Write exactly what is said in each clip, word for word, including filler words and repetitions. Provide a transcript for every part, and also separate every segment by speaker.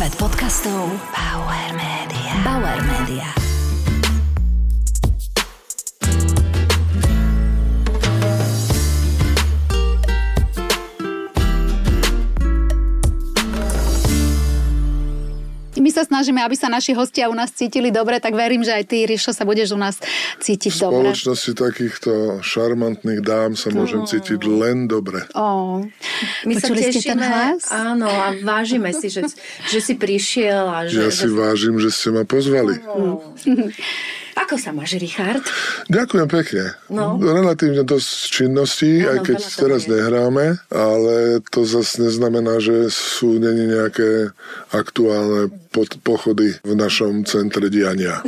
Speaker 1: Svet podcastov Bauer Media. Bauer Media. My sa snažíme, aby sa naši hostia u nás cítili dobre, tak verím, že aj ty, Rišo, sa budeš u nás cítiť dobre.
Speaker 2: V spoločnosti takýchto šarmantných dám sa môžem oh. cítiť len dobre.
Speaker 3: Oh. My Počuli sa tešíme, ten hlas? Áno, a vážime si, že, že si prišiel. A že,
Speaker 2: ja si že... vážim, že ste ma pozvali.
Speaker 3: Oh. Ako sa máš, Richard?
Speaker 2: Ďakujem pekne. No. Relatívne dosť činností, no, aj keď teraz je. nehráme, ale to zase neznamená, že sú není nejaké aktuálne pod pochody v našom centre diania.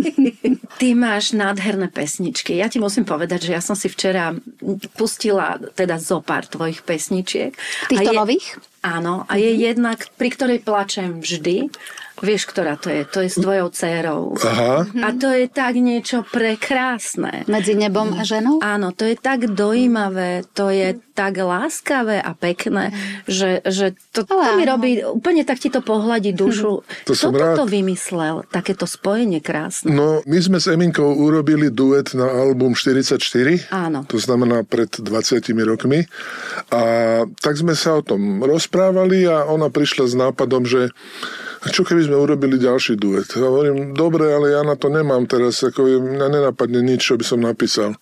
Speaker 3: Ty máš nádherné pesničky. Ja ti musím povedať, že ja som si včera pustila teda zopár tvojich pesničiek.
Speaker 1: Týchto je, nových?
Speaker 3: Áno. A je jedna, pri ktorej plačem vždy. Vieš, ktorá to je? To je s tvojou dcérou.
Speaker 2: Aha.
Speaker 3: A to je tak niečo prekrásne.
Speaker 1: Medzi nebom a ženou?
Speaker 3: Áno, to je tak dojímavé, to je tak láskavé a pekné, že, že to, to mi robí, úplne tak ti to pohľadí dušu.
Speaker 2: To som
Speaker 3: Kto
Speaker 2: rád.
Speaker 3: toto vymyslel? Takéto spojenie krásne.
Speaker 2: No, my sme s Eminkou urobili duet na album štyridsaťštyri.
Speaker 3: Áno.
Speaker 2: To znamená pred dvadsiatimi rokmi. A tak sme sa o tom rozprávali a ona prišla s nápadom, že a čo keby sme urobili ďalší duet? Ja hovorím, dobre, ale ja na to nemám teraz, ako mňa nenapadne nič, čo by som napísal.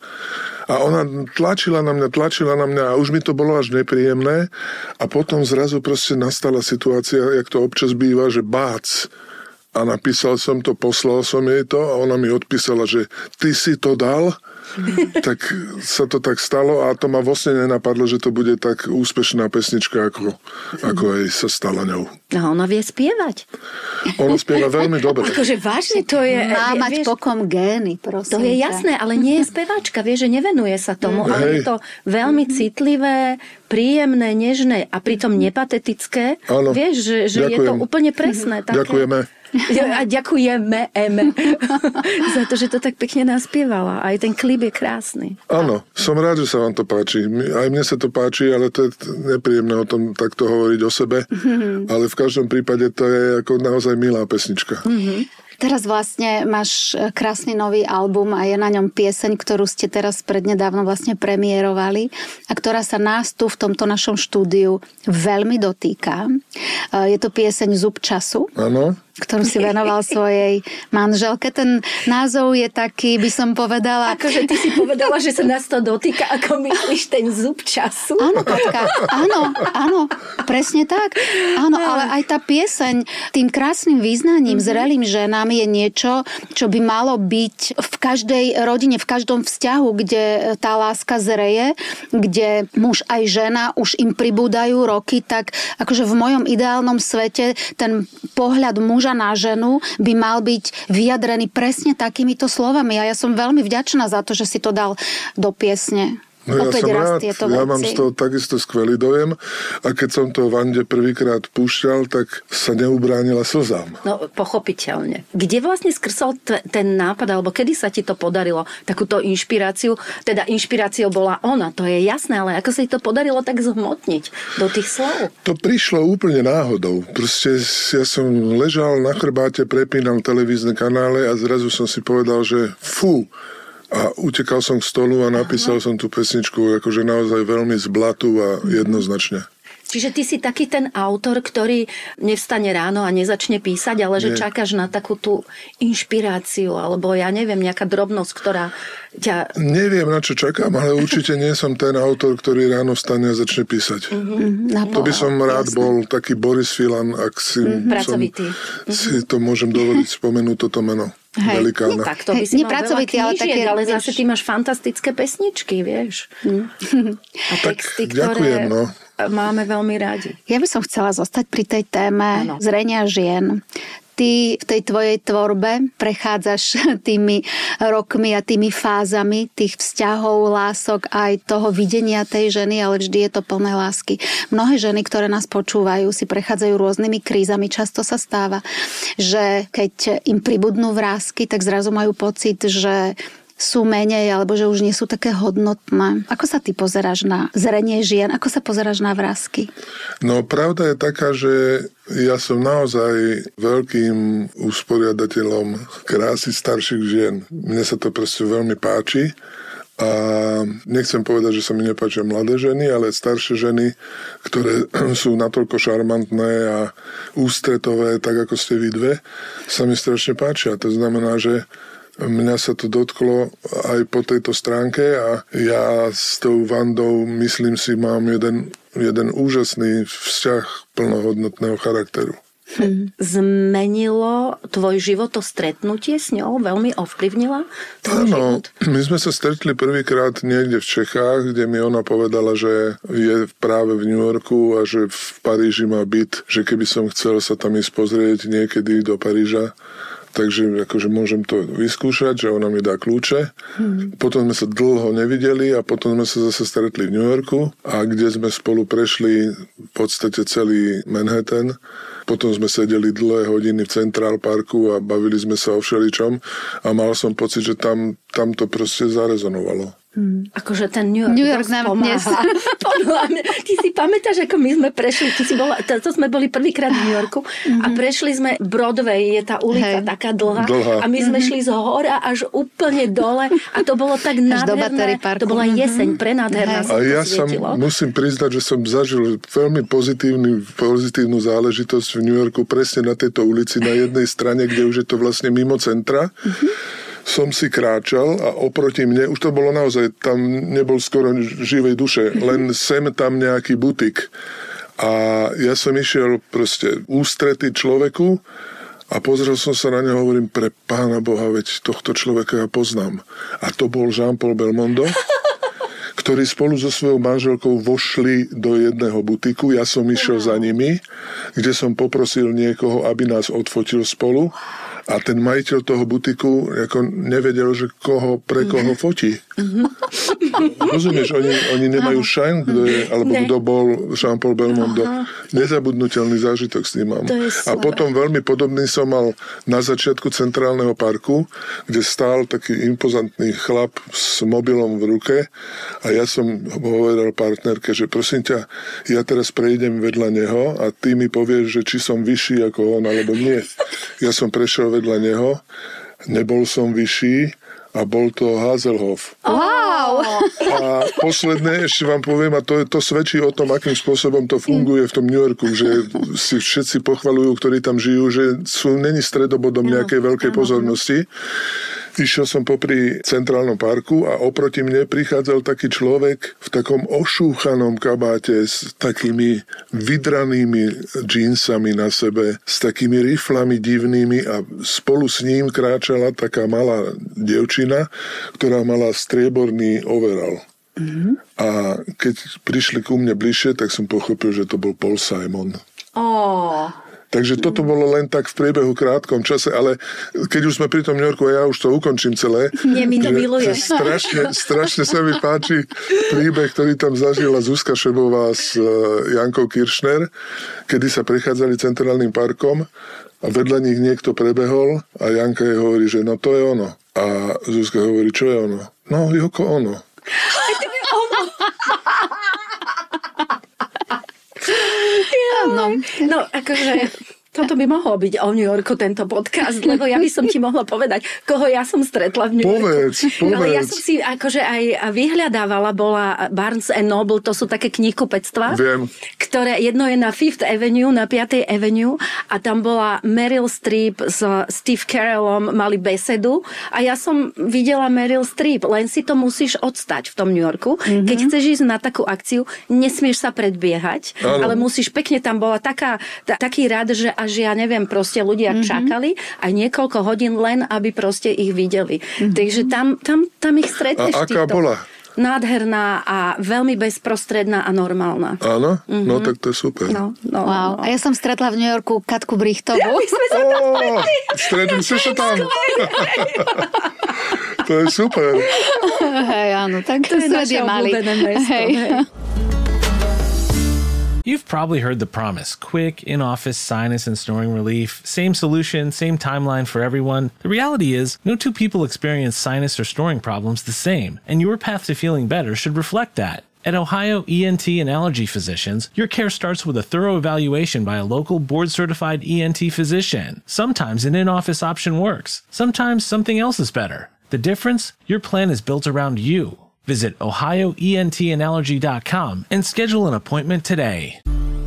Speaker 2: A ona tlačila na mňa, tlačila na mňa a už mi to bolo až nepríjemné. A potom zrazu proste nastala situácia, jak to občas býva, že bác. A napísal som to, poslal som jej to a ona mi odpísala, že ty si to dal? Tak sa to tak stalo a to ma vlastne nenapadlo, že to bude tak úspešná pesnička, ako, ako aj sa stala ňou.
Speaker 3: No, ona vie spievať.
Speaker 2: Ona spieva veľmi dobre.
Speaker 3: Akože vážne to je...
Speaker 1: Má mať pokom gény, prosím.
Speaker 3: To je jasné, ale nie je speváčka, vie, že nevenuje sa tomu, mm. ale je to veľmi citlivé, príjemné, nežné a pritom nepatetické.
Speaker 2: Áno,
Speaker 3: vieš, že, že je to úplne presné. Také...
Speaker 2: Ďakujeme.
Speaker 3: A ďakujeme, Eme, za to, že to tak pekne naspievala. Aj ten klip je krásny.
Speaker 2: Áno, som rád, že sa vám to páči. Aj mne sa to páči, ale to je nepríjemné o tom takto hovoriť o sebe. Mm-hmm. Ale v každom prípade to je ako naozaj milá pesnička.
Speaker 1: Mm-hmm. Teraz vlastne máš krásny nový album a je na ňom pieseň, ktorú ste teraz prednedávno vlastne premiérovali a ktorá sa nás tu v tomto našom štúdiu veľmi dotýka. Je to pieseň Zub času.
Speaker 2: Áno.
Speaker 1: Ktorú si venoval svojej manželke. Ten názov je taký, by som povedala...
Speaker 3: Akože ty si povedala, že sa nás to dotýka, ako myslíš ten zub času?
Speaker 1: Áno, Katka, áno, áno, presne tak. Áno, ale aj tá pieseň tým krásnym význaním, mm-hmm. zrelým ženám je niečo, čo by malo byť v každej rodine, v každom vzťahu, kde tá láska zreje, kde muž aj žena už im pribúdajú roky, tak akože v mojom ideálnom svete ten pohľad muža na ženu by mal byť vyjadrený presne takýmito slovami. A ja som veľmi vďačná za to, že si to dal do piesne.
Speaker 2: No ja
Speaker 1: Opäť
Speaker 2: som
Speaker 1: raz
Speaker 2: rád,
Speaker 1: tieto
Speaker 2: ja
Speaker 1: veci.
Speaker 2: mám z toho takisto skvelý dojem a keď som to Vande prvýkrát púšťal, tak sa neubránila slzám.
Speaker 3: No, pochopiteľne. Kde vlastne skrsol t- ten nápad, alebo kedy sa ti to podarilo, takúto inšpiráciu? Teda inšpiráciou bola ona, to je jasné, ale ako sa ti to podarilo tak zhmotniť do tých slov?
Speaker 2: To prišlo úplne náhodou. Proste ja som ležal na chrbáte, prepínal televízne kanále a zrazu som si povedal, že fú, a utekal som k stolu a napísal Aha. som tú pesničku akože naozaj veľmi z blatu a jednoznačne.
Speaker 3: Čiže ty si taký ten autor, ktorý nevstane ráno a nezačne písať, ale že Nie. čakáš na takú tú inšpiráciu, alebo ja neviem, nejaká drobnosť, ktorá ťa...
Speaker 2: Neviem, na čo čakám, ale určite nie som ten autor, ktorý ráno vstane a začne písať. Mm-hmm. To by som rád Jasne. bol taký Boris Filan, ak si, mm-hmm. som, si to môžem dovoliť spomenúť toto meno.
Speaker 3: Hej, nie, tak to by si
Speaker 1: Hej, mal veľa knížiek, ale, také,
Speaker 3: ale
Speaker 1: vieš...
Speaker 3: zase ty máš fantastické pesničky, vieš. Mm. A texty,
Speaker 2: tak, ďakujem,
Speaker 3: ktoré
Speaker 2: no.
Speaker 3: máme veľmi radi.
Speaker 1: Ja by som chcela zostať pri tej téme ano. zrenia žien. Ty v tej tvojej tvorbe prechádzaš tými rokmi a tými fázami tých vzťahov, lások, aj toho videnia tej ženy, ale vždy je to plné lásky. Mnohé ženy, ktoré nás počúvajú, si prechádzajú rôznymi krízami. Často sa stáva, že keď im pribudnú vrásky, tak zrazu majú pocit, že sú menej, alebo že už nie sú také hodnotné. Ako sa ty pozeráš na zrenie žien? Ako sa pozeráš na vrásky?
Speaker 2: No pravda je taká, že ja som naozaj veľkým usporiadateľom krásy starších žien. Mne sa to proste veľmi páči. A nechcem povedať, že sa mi nepáčia mladé ženy, ale staršie ženy, ktoré sú natoľko šarmantné a ústretové, tak ako ste vy dve, sa mi strašne páčia. To znamená, že mňa sa to dotklo aj po tejto stránke a ja s tou Vandou, myslím si, mám jeden, jeden úžasný vzťah plnohodnotného charakteru.
Speaker 3: Hm. Zmenilo tvoj život to stretnutie s ňou? Veľmi ovplyvnila tvoj
Speaker 2: Áno,
Speaker 3: život?
Speaker 2: My sme sa stretli prvýkrát niekde v Čechách, kde mi ona povedala, že je práve v New Yorku a že v Paríži má byt, že keby som chcel sa tam ísť pozrieť niekedy do Paríža, takže akože môžem to vyskúšať, že ona mi dá kľúče. Hmm. Potom sme sa dlho nevideli a potom sme sa zase stretli v New Yorku a kde sme spolu prešli v podstate celý Manhattan. Potom sme sedeli dlhé hodiny v Central Parku a bavili sme sa o všeličom a mal som pocit, že tam, tam to proste zarezonovalo.
Speaker 3: Hmm. Akože ten New York,
Speaker 1: New York nám dnes.
Speaker 3: Podľa mňa. Ty si pamätáš, ako my sme prešli, ty si bola, to, to sme boli prvýkrát v New Yorku mm-hmm. a prešli sme Broadway, je tá ulica hey. taká dlhá, dlhá a my sme mm-hmm. šli z hora až úplne dole a to bolo tak nádherné. To bola jeseň, prenádherná.
Speaker 2: A ja som, musím priznať, že som zažil veľmi pozitívny, pozitívnu záležitosť v New Yorku presne na tejto ulici, na jednej strane, kde už je to vlastne mimo centra. Mm-hmm. Som si kráčal a oproti mne, už to bolo naozaj, tam nebol skoro živej duše, len sem tam nejaký butik. A ja som išiel proste ústretý človeku a pozrel som sa na neho a hovorím, pre Pána Boha, veď tohto človeka ja poznám. A to bol Jean-Paul Belmondo, ktorí spolu so svojou manželkou vošli do jedného butiku. Ja som išiel za nimi, kde som poprosil niekoho, aby nás odfotil spolu. A ten majiteľ toho butiku ako nevedel, že koho, pre koho fotí. Rozumieš, oni, oni nemajú šajn, kto je, alebo ne. Kto bol Jean-Paul Belmondo. Aha. Nezabudnutelný zážitok s ním mám. A potom veľmi podobný som mal na začiatku Centrálneho parku, kde stál taký impozantný chlap s mobilom v ruke a ja som povedal partnerke, že prosím ťa, ja teraz prejdem vedľa neho a ty mi povieš, že či som vyšší ako on, alebo nie. Ja som prešiel vedľa neho, nebol som vyšší a bol to Haselhoff.
Speaker 1: Wow!
Speaker 2: A posledné ešte vám poviem, a to, to svedčí o tom, akým spôsobom to funguje v tom New Yorku, že si všetci pochvaľujú, ktorí tam žijú, že sú není stredobodom nejakej veľkej pozornosti. Išiel som popri Centrálnom parku a oproti mne prichádzal taký človek v takom ošúchanom kabáte s takými vydranými džínsami na sebe, s takými riflami divnými a spolu s ním kráčala taká malá dievčina, ktorá mala strieborný overall. Mm-hmm. A keď prišli ku mne bližšie, tak som pochopil, že to bol Paul Simon.
Speaker 3: Oh.
Speaker 2: Takže toto bolo len tak v priebehu krátkom čase, ale keď už sme pri tom New Yorku, a ja už to ukončím celé.
Speaker 3: Nie, mi to miluje.
Speaker 2: Strašne, strašne sa mi páči príbeh, ktorý tam zažila Zuzka Šebová s Jankou Kiršner, kedy sa prechádzali Centrálnym parkom a vedľa nich niekto prebehol a Janka jej hovorí, že no to je ono. A Zuzka hovorí, čo je ono? No, Joko ono.
Speaker 3: No, no akože toto by mohlo byť o New Yorku tento podcast, lebo ja by som ti mohla povedať, koho ja som stretla v New Yorku.
Speaker 2: Povedz, povedz.
Speaker 3: Ale ja som si akože aj vyhľadávala, bola Barnes and Noble, to sú také knihkupectvá,
Speaker 2: Viem.
Speaker 3: ktoré jedno je na Fifth Avenue, na piatej Avenue a tam bola Meryl Streep s Steve Carellom, mali besedu a ja som videla Meryl Streep, len si to musíš odstať v tom New Yorku. Mm-hmm. Keď chceš ísť na takú akciu, nesmieš sa predbiehať, ano. Ale musíš pekne, tam bola taká, ta, taký rád, že až ja neviem, proste ľudia mm-hmm. čakali aj niekoľko hodín len, aby proste ich videli. Mm-hmm. Takže tam, tam, tam ich stretneš.
Speaker 2: A aká
Speaker 3: týchto.
Speaker 2: bola?
Speaker 3: Nádherná a veľmi bezprostredná a normálna.
Speaker 2: Áno? Mm-hmm. No tak to je super.
Speaker 3: No, no,
Speaker 1: wow. No. A ja som stretla v New Yorku Katku Brichtovú.
Speaker 3: Ja, my sme sa tam stretli.
Speaker 2: Stretli ste sa tam. To je super.
Speaker 1: Hej, áno, tak to, to je naše obľúbené
Speaker 3: mesto. Hej. Hej.
Speaker 4: You've probably heard the promise, quick, in-office sinus and snoring relief, same solution, same timeline for everyone. The reality is, no two people experience sinus or snoring problems the same, and your path to feeling better should reflect that. At Ohio E N T and Allergy Physicians, your care starts with a thorough evaluation by a local board-certified E N T physician. Sometimes an in-office option works. Sometimes something else is better. The difference? Your plan is built around you. Visit ohio e n t and allergy dot com and schedule an appointment today.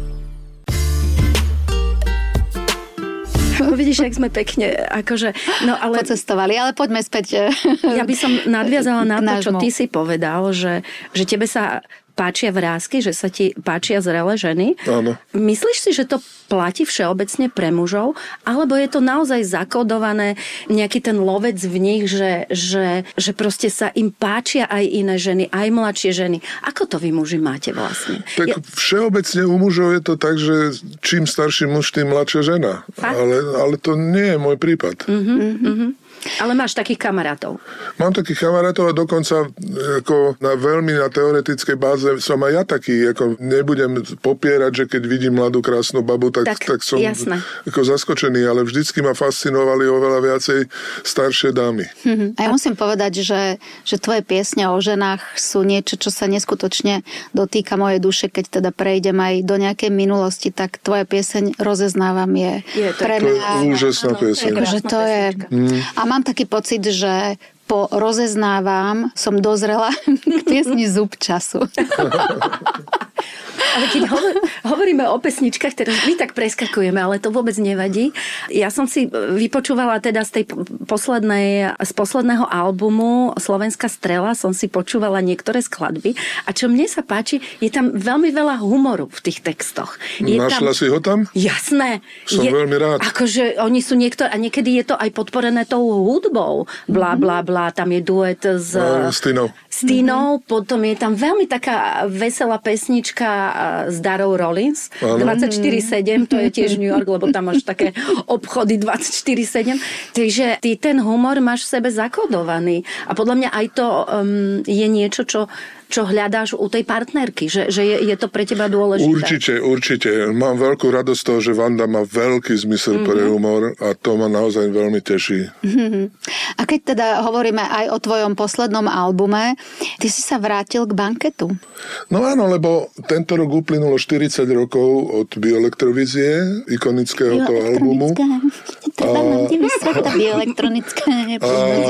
Speaker 3: Vidíš, jak sme pekne akože, no ale...
Speaker 1: pocestovali, ale poďme späť.
Speaker 3: Ja by som nadviazala na to, čo ty si povedal, že, že tebe sa páčia vrásky, že sa ti páčia zrelé ženy.
Speaker 2: Áno.
Speaker 3: Myslíš si, že to platí všeobecne pre mužov? Alebo je to naozaj zakodované, nejaký ten lovec v nich, že, že, že proste sa im páčia aj iné ženy, aj mladšie ženy? Ako to vy muži máte vlastne?
Speaker 2: Tak ja... všeobecne u mužov je to tak, že čím starší muž, tým mladšia žena. Ale, ale to nie je môj prípad.
Speaker 3: Uh-huh, uh-huh. Ale máš takých kamarátov.
Speaker 2: Mám takých kamarátov a dokonca ako na veľmi na teoretickej báze som aj ja taký, ako nebudem popierať, že keď vidím mladú krásnu babu, tak, tak, tak som jasné. Ako zaskočený, ale vždycky ma fascinovali oveľa viacej staršie dámy.
Speaker 1: Mm-hmm. A ja musím povedať, že, že tvoje piesne o ženách sú niečo, čo sa neskutočne dotýka mojej duše, keď teda prejdem aj do nejakej minulosti, tak tvoja pieseň Rozeznávam je, je to pre mňa...
Speaker 2: To je úžasná pieseň.
Speaker 1: Takže to je... Mm. A mám taký pocit, že po Rozeznávam som dozrela k piesni Zub času.
Speaker 3: Ale keď hovor, hovoríme o pesničkách, teraz my tak preskakujeme, ale to vôbec nevadí. Ja som si vypočúvala teda z tej poslednej, z posledného albumu Slovenská strela, som si počúvala niektoré skladby a čo mne sa páči, je tam veľmi veľa humoru v tých textoch. Je
Speaker 2: Našla
Speaker 3: tam,
Speaker 2: si ho tam?
Speaker 3: Jasné.
Speaker 2: Som je, veľmi rád.
Speaker 3: Akože oni sú niektoré, a niekedy je to aj podporené tou hudbou. Blá, blá, blá, tam je duet s...
Speaker 2: No, s Tinou.
Speaker 3: S Tinou, mm-hmm. potom je tam veľmi taká veselá pesnička s Darou Rollins. Ano. dvadsaťštyri sedem, to je tiež New York, lebo tam máš také obchody dvadsaťštyri sedem. Takže ty ten humor máš v sebe zakodovaný. A podľa mňa aj to um, je niečo, čo čo hľadáš u tej partnerky, že, že je, je to pre teba dôležité.
Speaker 2: Určite, určite. Mám veľkú radosť toho, že Vanda má veľký zmysel mm-hmm. pre humor a to ma naozaj veľmi teší.
Speaker 1: Mm-hmm. A keď teda hovoríme aj o tvojom poslednom albume, ty si sa vrátil k banketu.
Speaker 2: No áno, lebo tento rok uplynulo štyridsať rokov od Bioelektrovízie, ikonického toho albumu.
Speaker 1: Treba nám ti vysvetliť bioelektronické.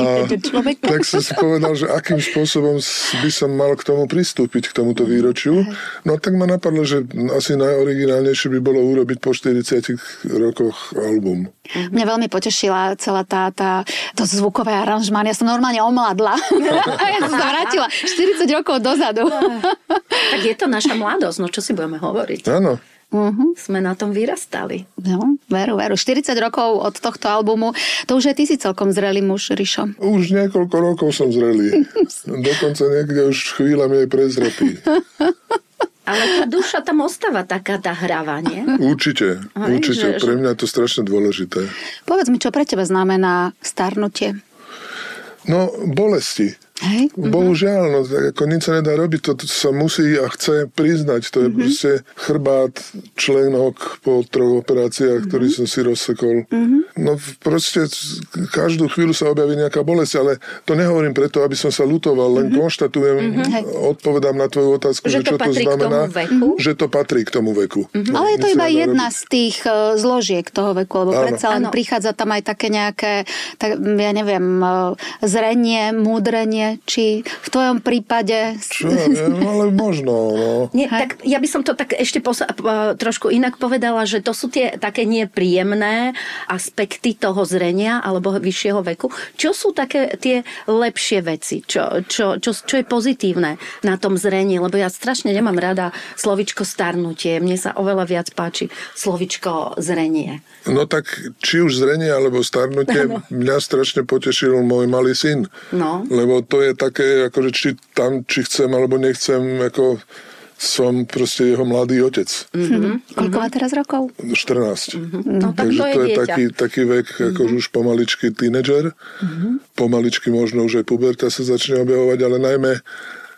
Speaker 2: Tak som si povedal, že akým spôsobom by som mal k tomu pristúpiť, k tomuto výročiu. No tak ma napadlo, že asi najoriginálnejšie by bolo urobiť po štyridsiatich rokoch album.
Speaker 1: Mňa veľmi potešila celá tá, tá to zvukové aranžmán. Ja som normálne omladla. A ja som sa vrátila štyridsať rokov dozadu.
Speaker 3: Tak je to naša mladosť, no čo si budeme hovoriť.
Speaker 2: Áno.
Speaker 1: Uh-huh.
Speaker 3: Sme na tom vyrastali.
Speaker 1: No, veru, veru. štyridsať rokov od tohto albumu. To už aj ty si celkom zrelý muž, Rišo.
Speaker 2: Už niekoľko rokov som zrelý. Dokonca niekde už chvíľami aj prezretý.
Speaker 3: Ale tá duša tam ostáva taká tá hrava, nie?
Speaker 2: Určite,
Speaker 3: Aj,
Speaker 2: určite.
Speaker 3: Že,
Speaker 2: Pre mňa je to strašne dôležité.
Speaker 1: Povedz mi, čo pre teba znamená starnutie?
Speaker 2: No, bolesti.
Speaker 1: Hej.
Speaker 2: Bohužiaľ, no, ako nič sa nedá robiť, to sa musí a chce priznať. To je mm-hmm. proste chrbát, členok po troch operáciách, mm-hmm. ktorý som si rozsekol. Mm-hmm. No proste každú chvíľu sa objaví nejaká bolesť, ale to nehovorím preto, aby som sa ľutoval, len mm-hmm. konštatujem, mm-hmm. odpovedám na tvoju otázku, že, že čo to znamená, že to patrí k tomu veku.
Speaker 1: Mm-hmm. No, ale je to iba jedna robiť. Z tých uh, zložiek toho veku, lebo predsa len prichádza tam aj také nejaké, tak, ja neviem, uh, zrenie, múdrenie, či v tvojom prípade...
Speaker 2: Čo ja viem, ale možno. No.
Speaker 3: Nie, tak ja by som to tak ešte pos- trošku inak povedala, že to sú tie také nepríjemné aspekty toho zrenia alebo vyššieho veku. Čo sú také tie lepšie veci? Čo, čo, čo, čo je pozitívne na tom zrení? Lebo ja strašne nemám rada slovičko starnutie. Mne sa oveľa viac páči slovičko zrenie.
Speaker 2: No tak, či už zrenie alebo starnutie, no. Mňa strašne potešil môj malý syn.
Speaker 3: No.
Speaker 2: Lebo to je také, akože či tam, či chcem alebo nechcem, ako som proste jeho mladý otec.
Speaker 1: Mm-hmm. Koľko má teraz rokov?
Speaker 2: štrnásť.
Speaker 3: Mm-hmm. No, tak
Speaker 2: Takže
Speaker 3: to je,
Speaker 2: to je
Speaker 3: dieťa.
Speaker 2: taký, taký vek, mm-hmm. akože už pomaličky tínedžer. Mm-hmm. Pomaličky možno už aj puberta sa začne objavovať, ale najmä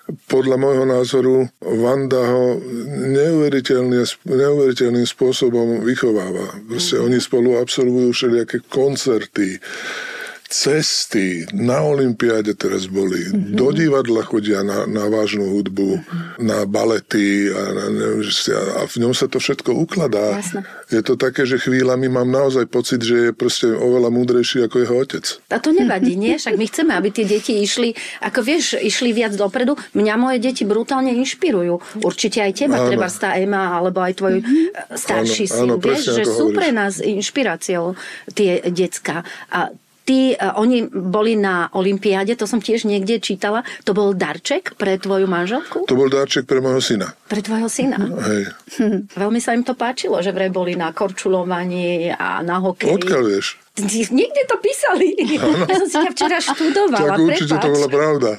Speaker 2: podľa môjho názoru Vanda ho neuveriteľným, neuveriteľným spôsobom vychováva. Proste mm. oni spolu absolvujú všelijaké koncerty, cesty, na olympiáde teraz boli, mm-hmm. do divadla chodia na, na vážnu hudbu, mm-hmm. na balety a, na, a v ňom sa to všetko ukladá.
Speaker 3: Jasne.
Speaker 2: Je to také, že chvíľami mám naozaj pocit, že je proste oveľa múdrejší ako jeho otec.
Speaker 3: A to nevadí, nie? Však my chceme, aby tie deti išli, ako vieš, išli viac dopredu. Mňa moje deti brutálne inšpirujú. Určite aj teba, áno. Treba tá Ema, alebo aj tvoj mm-hmm. starší áno, syn. Áno, vieš, že sú hovoríš. Pre nás inšpiráciou tie decká. A Tí, uh, oni boli na olympiáde, to som tiež niekde čítala. To bol darček pre tvoju manželku?
Speaker 2: To bol darček pre môjho syna.
Speaker 3: Pre tvojho syna?
Speaker 2: Hej.
Speaker 3: Hm. Veľmi sa im to páčilo, že vraj boli na korčulovaní a na hokeji.
Speaker 2: Odkiaľ vieš?
Speaker 3: Niekde to písali. Ano. Ja som si ťa včera študovala.
Speaker 2: Tak určite prepáč. To bola pravda.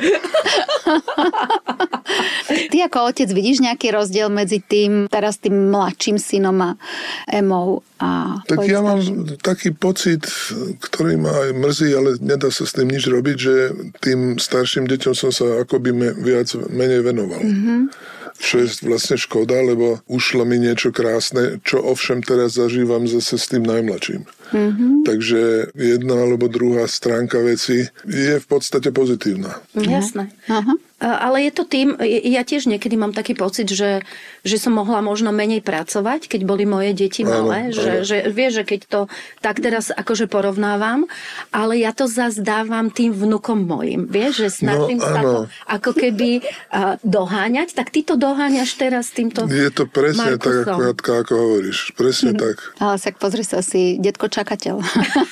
Speaker 1: Ty ako otec vidíš nejaký rozdiel medzi tým, teraz tým mladším synom a Emou? A
Speaker 2: tak ja mám taký pocit, ktorý ma aj mrzí, ale nedá sa s tým nič robiť, že tým starším deťom som sa akoby me, viac menej venoval. Mm-hmm. Čo je vlastne škoda, lebo ušlo mi niečo krásne, čo ovšem teraz zažívam zase s tým najmladším. Mm-hmm. Takže jedna alebo druhá stránka veci je v podstate pozitívna.
Speaker 3: Jasné. Uh-huh. Ale je to tým, ja tiež niekedy mám taký pocit, že, že som mohla možno menej pracovať, keď boli moje deti malé. Áno, že, áno. Že, vieš, že keď to tak teraz akože porovnávam, ale ja to zase dávam tým vnukom mojim. Vieš, že snažím no, sa to ako keby uh, doháňať, tak ty to doháňaš teraz týmto
Speaker 2: Je to presne Markusom. Tak, ako, Jatka, ako hovoríš. Presne mm-hmm. tak.
Speaker 1: Ale však pozri sa, si detko čakateľ.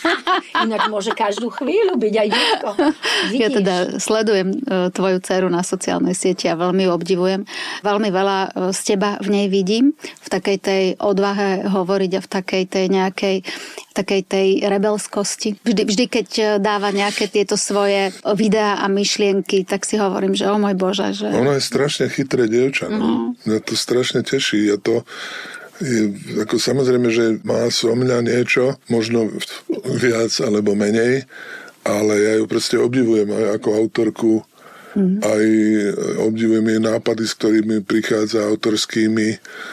Speaker 3: Inak môže každú chvíľu byť aj detko. Vidíš?
Speaker 1: Ja teda sledujem uh, tvoju dceru na sociálnej sieti a veľmi ju obdivujem. Veľmi veľa z teba v nej vidím, v takej tej odvahe hovoriť a v takej tej nejakej takej tej rebelskosti. Vždy, vždy, keď dáva nejaké tieto svoje videá a myšlienky, tak si hovorím, že o môj Bože, že...
Speaker 2: Ona je strašne chytré dievča. No. Mňa to strašne teší. Ja to je, ako samozrejme, že má so mňa niečo, možno viac alebo menej, ale ja ju proste obdivujem aj ako autorku. Mm. Aj obdivujem jej nápady, s ktorými prichádza autorskými.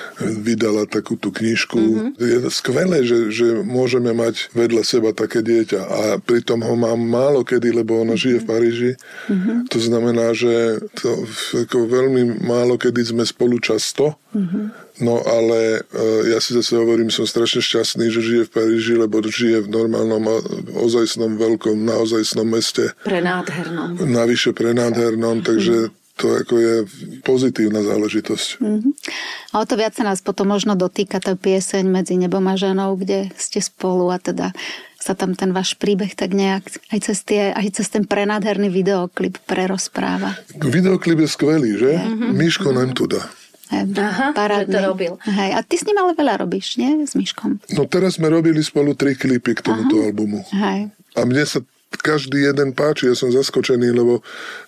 Speaker 2: Vydala takú tú knižku. Mm-hmm. Je skvelé, že, že môžeme mať vedľa seba také dieťa a pritom ho mám málo kedy, lebo ona mm-hmm. žije v Paríži. Mm-hmm. To znamená, že to, ako veľmi málo kedy sme spolu často. Mm-hmm. No ale ja si zase hovorím, som strašne šťastný, že žije v Paríži, lebo žije v normálnom, ozajstnom, veľkom, naozajstnom meste.
Speaker 3: Prenádhernom.
Speaker 2: Navyše prenádhernom, takže to ako je pozitívna záležitosť. Mm-hmm.
Speaker 1: A o to viac sa nás potom možno dotýka tá pieseň Medzi nebom a ženou, kde ste spolu a teda sa tam ten váš príbeh tak nejak aj cez, tie, aj cez ten prenádherný videoklip prerozpráva.
Speaker 2: Videoklip je skvelý, že? Mm-hmm. Miško nám tu dá.
Speaker 3: Aha, že to robil.
Speaker 1: Hej, a ty s ním ale veľa robíš, nie? S Miškom.
Speaker 2: No teraz sme robili spolu tri klipy k tomuto Aha. albumu.
Speaker 1: Hej.
Speaker 2: A mne sa každý jeden páči, ja som zaskočený, lebo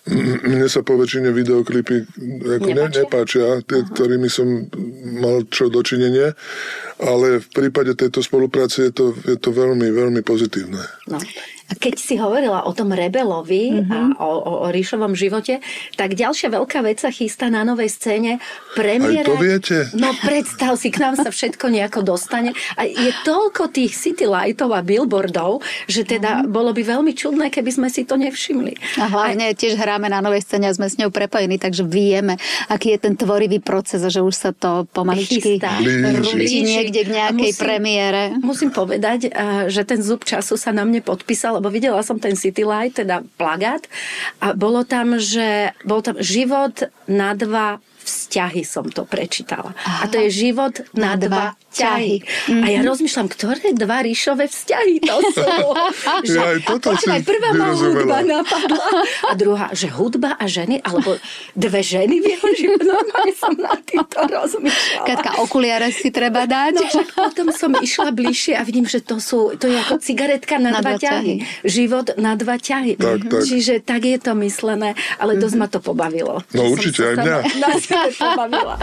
Speaker 2: mne sa po väčšine videoklipy ako ne, nepáčia, tie, ktorými som mal čo dočinenie, ale v prípade tejto spolupráce je to, je to veľmi, veľmi pozitívne.
Speaker 3: No. A keď si hovorila o tom rebelovi mm-hmm. a o, o, o Ríšovom živote, tak ďalšia veľká vec sa chystá na novej scéne. Premiére...
Speaker 2: Aj to viete?
Speaker 3: No predstav si, k nám sa všetko nejako dostane. A je toľko tých city lightov a billboardov, že teda mm-hmm. bolo by veľmi čudné, keby sme si to nevšimli.
Speaker 1: A hlavne a... tiež hráme na novej scéne a sme s ňou prepojení, takže vieme, aký je ten tvorivý proces a že už sa to pomaličky rúti niekde k nejakej musím, premiére.
Speaker 3: Musím povedať, že ten zub času sa na mne podpísal, lebo videla som ten City Light, teda plagát, a bolo tam, že bol tam život na dva vzťahy, som to prečítala. Aha. A to je život na, na dva ťahy. Mm-hmm. A ja rozmýšľam, ktoré dva Ríšové vzťahy to sú. Že,
Speaker 2: ja aj toto
Speaker 3: počúvaj, prvá ma hudba napadla a druhá, že hudba a ženy, alebo dve ženy v jeho živote. Normálne som na týmto rozmýšľala.
Speaker 1: Katka, okuliare si treba dať.
Speaker 3: No však potom som išla bližšie a vidím, že to sú, to je ako cigaretka na, na dva ťahy. ťahy. Život na dva ťahy.
Speaker 2: Tak, tak.
Speaker 3: Čiže tak je to myslené, ale dosť mm-hmm. ma to pobavilo.
Speaker 2: No určite, aj mňa.
Speaker 3: Pobavila.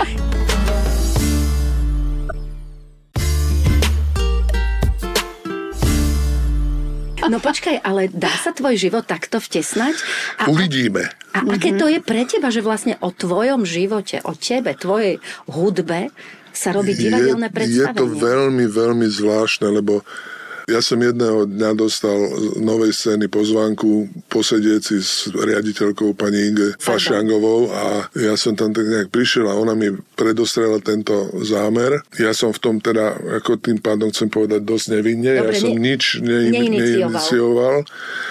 Speaker 3: No počkaj, ale dá sa tvoj život takto vtesnať? A,
Speaker 2: Uvidíme.
Speaker 3: A, a aké to je pre teba, že vlastne o tvojom živote, o tebe, tvojej hudbe sa robí divadelné
Speaker 2: je,
Speaker 3: predstavenie?
Speaker 2: Je to veľmi, veľmi zvláštne, lebo ja som jedného dňa dostal z Novej scény pozvánku posedieť si s riaditeľkou pani Inge Fašangovou a ja som tam tak nejak prišiel a ona mi predostrela tento zámer. Ja som v tom teda, ako tým pádom chcem povedať, dosť nevinne.
Speaker 3: Dobre,
Speaker 2: ja som
Speaker 3: ne,
Speaker 2: nič ne, neinicioval.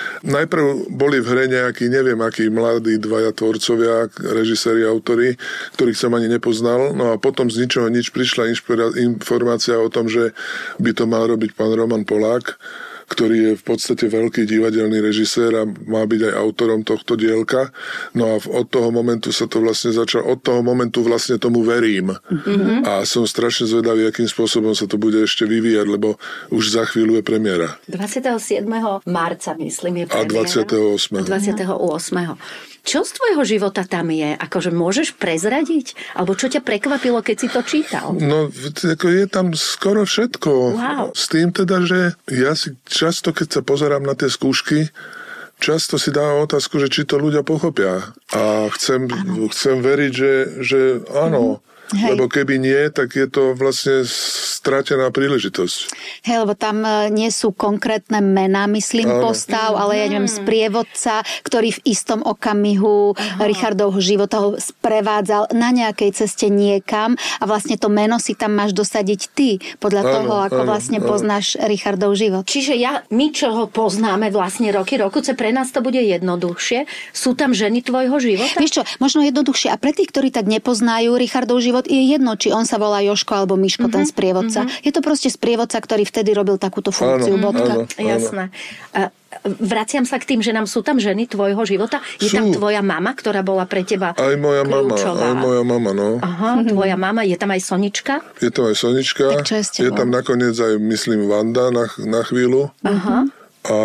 Speaker 2: Najprv boli v hre nejakí, neviem akí mladí dvaja tvorcovia, režiséri, autori, ktorých som ani nepoznal. No a potom z ničoho nič prišla inšpira- informácia o tom, že by to mal robiť pán Roman Polák, ktorý je v podstate veľký divadelný režisér a má byť aj autorom tohto dielka. No a od toho momentu sa to vlastne začalo, od toho momentu vlastne tomu verím. Mm-hmm. A som strašne zvedavý, akým spôsobom sa to bude ešte vyvíjať, lebo už za chvíľu je premiéra.
Speaker 3: dvadsiateho siedmeho marca, myslím, je premiéra.
Speaker 2: A dvadsiateho ôsmeho
Speaker 3: dvadsiateho ôsmeho Čo z tvojho života tam je? Akože môžeš prezradiť? Alebo čo ťa prekvapilo, keď si to čítal?
Speaker 2: No, ako je tam skoro všetko.
Speaker 3: Wow.
Speaker 2: S tým teda, že ja si často, keď sa pozerám na tie skúšky, často si dávam otázku, že či to ľudia pochopia. A chcem, chcem veriť, že, že áno. Mm-hmm. Hej. Lebo keby nie, tak je to vlastne stratená príležitosť.
Speaker 1: Hej, lebo tam nie sú konkrétne mená, myslím, áno. postav, ale ja neviem, sprievodca, ktorý v istom okamihu Aha. Richardovho života ho sprevádzal na nejakej ceste niekam a vlastne to meno si tam máš dosadiť ty, podľa áno, toho, ako áno, vlastne áno. poznáš Richardov život.
Speaker 3: Čiže ja, my, čo ho poznáme vlastne roky, rokuce, pre nás to bude jednoduchšie. Sú tam ženy tvojho života?
Speaker 1: Vieš čo, možno jednoduchšie. A pre tých, ktorí tak nepoznajú Richardov život, je jedno, či on sa volá Joško alebo Miško, mm-hmm. ten sprievodca. Mm-hmm. Je to proste sprievodca, ktorý vtedy robil takúto funkciu.
Speaker 2: Áno,
Speaker 1: bodka.
Speaker 2: áno, áno.
Speaker 3: Jasné. A vraciam sa k tým, že nám sú tam ženy tvojho života. Je sú. Tam tvoja mama, ktorá bola pre teba
Speaker 2: aj moja
Speaker 3: kľúčová.
Speaker 2: Mama, aj moja mama, no.
Speaker 3: Aha, mm-hmm. tvoja mama. Je tam aj Sonička?
Speaker 2: Je tam aj Sonička. Je tam nakoniec aj, myslím, Vanda na, na chvíľu. Aha. A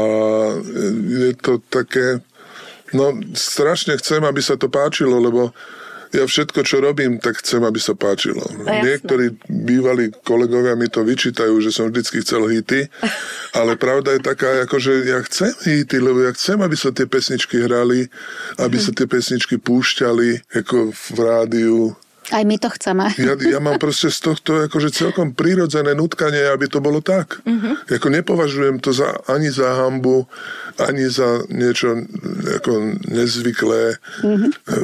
Speaker 2: je to také... No, strašne chcem, aby sa to páčilo, lebo ja všetko, čo robím, tak chcem, aby sa páčilo. No, niektorí bývalí kolegovia mi to vyčítajú, že som vždycky chcel hity, ale pravda je taká, ako že ja chcem hity, lebo ja chcem, aby sa tie pesničky hrali, aby sa tie pesničky púšťali, ako v rádiu.
Speaker 1: Aj my to chceme.
Speaker 2: Ja, ja mám proste z tohto akože celkom prirodzené nutkanie, aby to bolo tak. Uh-huh. Ako nepovažujem to za, ani za hanbu, ani za niečo ako nezvyklé. Uh-huh.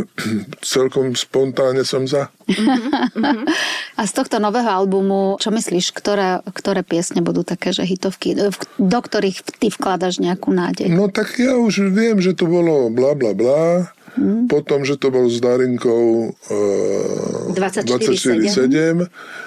Speaker 2: Celkom spontánne som za.
Speaker 1: Uh-huh. A z tohto nového albumu, čo myslíš, ktoré, ktoré piesne budú také, že hitovky, do ktorých ty vkladaš nejakú nádej?
Speaker 2: No tak ja už viem, že to bolo bla bla bla. Hmm. Potom, že to bol s Darinkou uh, dvadsaťštyri sedem,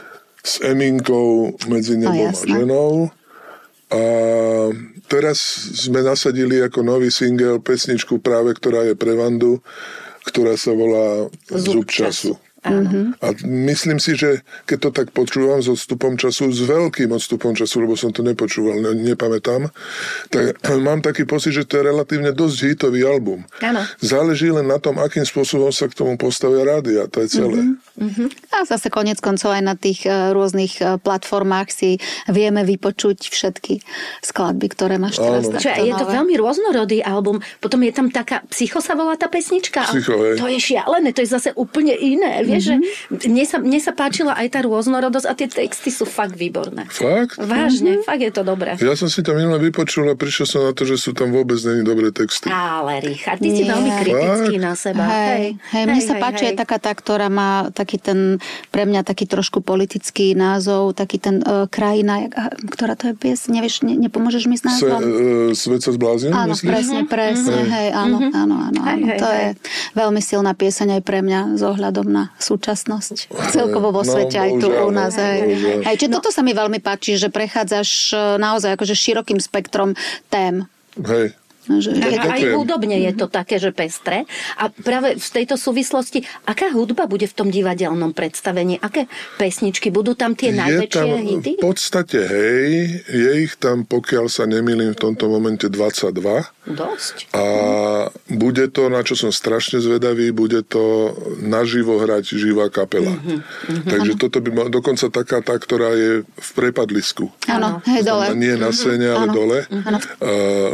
Speaker 2: s Eminkou Medzi nebom a, a ženou. A teraz sme nasadili ako nový single pesničku práve, ktorá je pre Vandu, ktorá sa volá Zub času. Mm-hmm. A myslím si, že keď to tak počúvam s odstupom času, s veľkým odstupom času, lebo som to nepočúval, ne, nepamätám, tak mám taký pocit, že to je relatívne dosť hitový album.
Speaker 3: Áno.
Speaker 2: Záleží len na tom, akým spôsobom sa k tomu postavia rádia, to je celé.
Speaker 1: Mm-hmm. A zase koniec koncov aj na tých rôznych platformách si vieme vypočuť všetky skladby, ktoré máš teraz.
Speaker 3: Čiže je to veľmi rôznorodý album. Potom je tam taká, Psycho sa volá tá pesnička.
Speaker 2: Psycho, hej.
Speaker 3: To je šialené, to je zase úplne iné. Vieš, mm-hmm. že mne sa, mne sa páčila aj tá rôznorodosť a tie texty sú fakt výborné.
Speaker 2: Fakt?
Speaker 3: Vážne, mm-hmm. fakt je to dobré.
Speaker 2: Ja som si tam minule vypočul a prišiel som na to, že sú tam vôbec není dobré texty.
Speaker 3: Ale Richard, ty si veľmi kritický fakt? Na seba.
Speaker 1: Hej, hej, hej mne hej, sa hej, páči hej. aj taká tá, ktorá má taký ten, pre mňa taký trošku politický názov, taký ten uh, krajina, ktorá to je pies, nevieš, ne, nepomôžeš mi s názvom?
Speaker 2: Se, uh, Svet sa zbláznil?
Speaker 1: Áno, myslíš? presne, presne, mm-hmm. hej, áno, mm-hmm. áno, áno, áno. Hej, to hej. je veľmi silná pieseň aj pre mňa s ohľadom na súčasnosť. Celkovo vo svete no, aj tu u nás. Hej. Hej, čiže no. toto sa mi veľmi páči, že prechádzaš naozaj akože širokým spektrom tém.
Speaker 2: Hej.
Speaker 1: No, že
Speaker 3: aj, aj
Speaker 2: Ďakujem.
Speaker 3: hudobne je to také, že pestré. A práve v tejto súvislosti, aká hudba bude v tom divadelnom predstavení? Aké pesničky? Budú tam tie
Speaker 2: Je
Speaker 3: najväčšie
Speaker 2: tam
Speaker 3: hity?
Speaker 2: v podstate, hej, je ich tam, pokiaľ sa nemýlim, v tomto momente dvadsaťdva.
Speaker 3: Dosť.
Speaker 2: A bude to, na čo som strašne zvedavý, bude to naživo hrať živá kapela. Mm-hmm. Takže ano. Toto by mal dokonca taká tá, ktorá je v prepadlisku.
Speaker 1: Áno, hej, dole.
Speaker 2: Nie na scéne, ale
Speaker 1: Áno.
Speaker 2: dole.
Speaker 1: Áno.
Speaker 2: A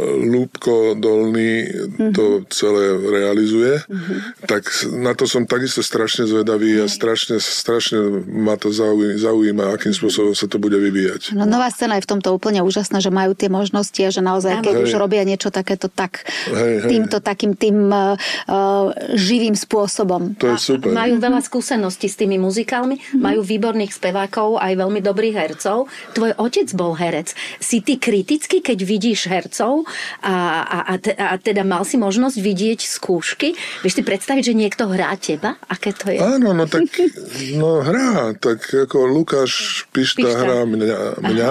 Speaker 2: Lúbko Dolný to celé realizuje. Tak na to som takisto strašne zvedavý a strašne, strašne ma to zaují- zaujíma, akým spôsobom sa to bude vyvíjať.
Speaker 1: No, nová scéna je v tomto úplne úžasná, že majú tie možnosti a že naozaj, keď
Speaker 2: Hej.
Speaker 1: už robia niečo takéto, tak
Speaker 2: Hej, hej.
Speaker 1: týmto takým tým uh, živým spôsobom.
Speaker 2: To je super.
Speaker 3: Majú veľa skúseností s tými muzikálmi, majú výborných spevákov, aj veľmi dobrých hercov. Tvoj otec bol herec. Si ty kritický, keď vidíš hercov a, a, a, te, a teda mal si možnosť vidieť skúšky? Vieš si predstaviť, že niekto hrá teba? Aké to je?
Speaker 2: Áno, no tak no, hrá. Tak ako Lukáš Pišta,
Speaker 3: Pišta.
Speaker 2: hrá mňa. mňa.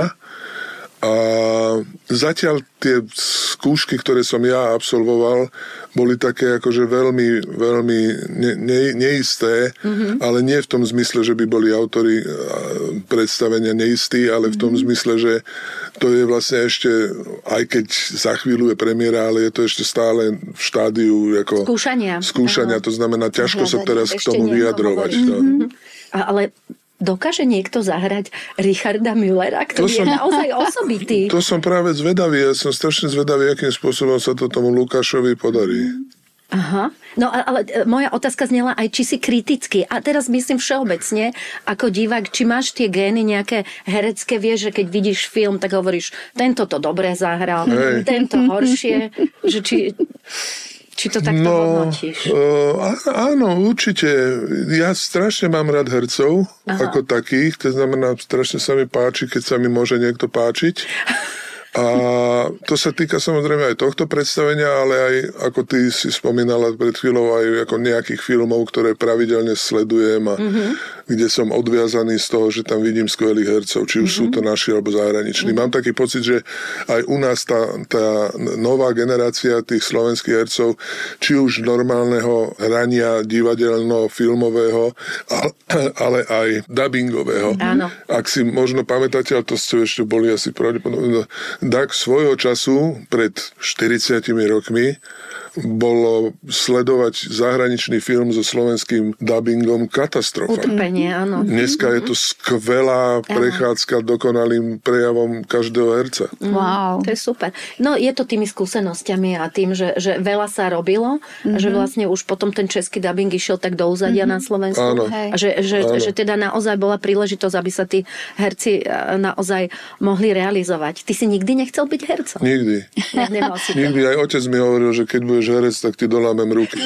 Speaker 2: A zatiaľ tie skúšky, ktoré som ja absolvoval, boli také akože veľmi, veľmi ne, ne, neisté, mm-hmm. ale nie v tom zmysle, že by boli autori predstavenia neistí, ale v tom mm-hmm. zmysle, že to je vlastne ešte, aj keď za chvíľu je premiéra, ale je to ešte stále v štádiu ako
Speaker 3: Skúšania.
Speaker 2: skúšania, to znamená ťažko sa teraz k
Speaker 3: Ešte
Speaker 2: tomu
Speaker 3: nie,
Speaker 2: vyjadrovať. No.
Speaker 3: Mm-hmm. A, ale dokáže niekto zahrať Richarda Müllera, ktorý
Speaker 2: To som-
Speaker 3: je naozaj osobitý?
Speaker 2: To som práve zvedavý, ja som strašne zvedavý, akým spôsobom sa to tomu Lukášovi podarí.
Speaker 3: Aha. No a- ale e, moja otázka znela aj, či si kritický. A teraz myslím všeobecne, ako divák, či máš tie gény nejaké herecké, vieš, že keď vidíš film, tak hovoríš, tento to dobre zahral,
Speaker 2: Hej.
Speaker 3: tento horšie, že či... Či to takto
Speaker 2: No,
Speaker 3: hodnotíš?
Speaker 2: uh, áno, určite. Ja strašne mám rád hercov, Aha. ako takých, to znamená, strašne sa mi páči, keď sa mi môže niekto páčiť. A to sa týka samozrejme aj tohto predstavenia, ale aj, ako ty si spomínala pred chvíľou, aj ako nejakých filmov, ktoré pravidelne sledujem a mm-hmm. kde som odviazaný z toho, že tam vidím skvelých hercov, či už mm-hmm. sú to naši alebo zahraniční. Mm-hmm. Mám taký pocit, že aj u nás tá, tá nová generácia tých slovenských hercov, či už normálneho hrania divadelno-filmového, ale, ale aj dubbingového.
Speaker 3: Áno.
Speaker 2: Ak si možno pamätáte, ale to ste ešte boli asi pravdepodobne, tak svojho času, pred štyridsiatimi rokmi, bolo sledovať zahraničný film so slovenským dubbingom katastrofa.
Speaker 3: Utrpenie, áno.
Speaker 2: Dneska je to skvelá prechádzka dokonalým prejavom každého herca.
Speaker 1: Wow.
Speaker 3: To je super. No je to tými skúsenosťami a tým, že, že veľa sa robilo, mm-hmm. a že vlastne už potom ten český dubbing išiel tak do úzadia mm-hmm. na Slovensku.
Speaker 2: Áno.
Speaker 3: A že, že, že teda naozaj bola príležitosť, aby sa tí herci naozaj mohli realizovať. Ty si nikdy nechcel byť hercom?
Speaker 2: Nikdy.
Speaker 3: Nemal si to.
Speaker 2: Nikdy. Aj otec mi hovoril, že keď budeš herec, tak ti dolámem ruky.